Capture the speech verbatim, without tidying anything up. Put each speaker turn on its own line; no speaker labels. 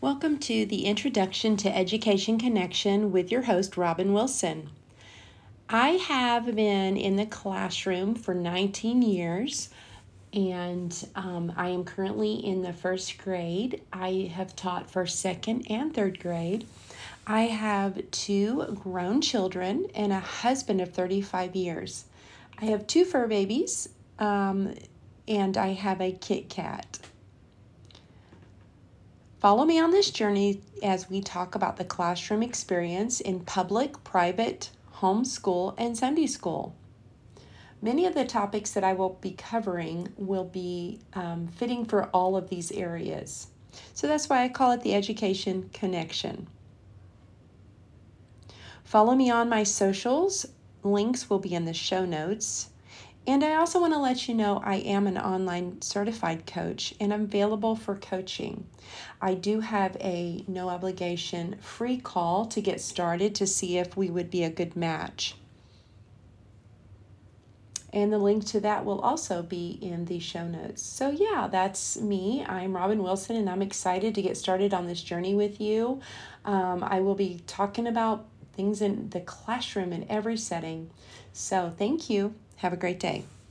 Welcome to the Introduction to Education Connection with your host, Robin Wilson. I have been in the classroom for nineteen years, and um, I am currently in the first grade. I have taught first, second, and third grade. I have two grown children and a husband of thirty-five years. I have two fur babies, um, and I have a Kit Kat. Follow me on this journey as we talk about the classroom experience in public, private, homeschool, and Sunday school. Many of the topics that I will be covering will be um, fitting for all of these areas. So that's why I call it the Education Connection. Follow me on my socials. Links will be in the show notes. And I also want to let you know I am an online certified coach and I'm available for coaching. I do have a no obligation free call to get started to see if we would be a good match. And the link to that will also be in the show notes. So yeah, that's me. I'm Robin Wilson and I'm excited to get started on this journey with you. Um, I will be talking about things in the classroom in every setting. So thank you. Have a great day.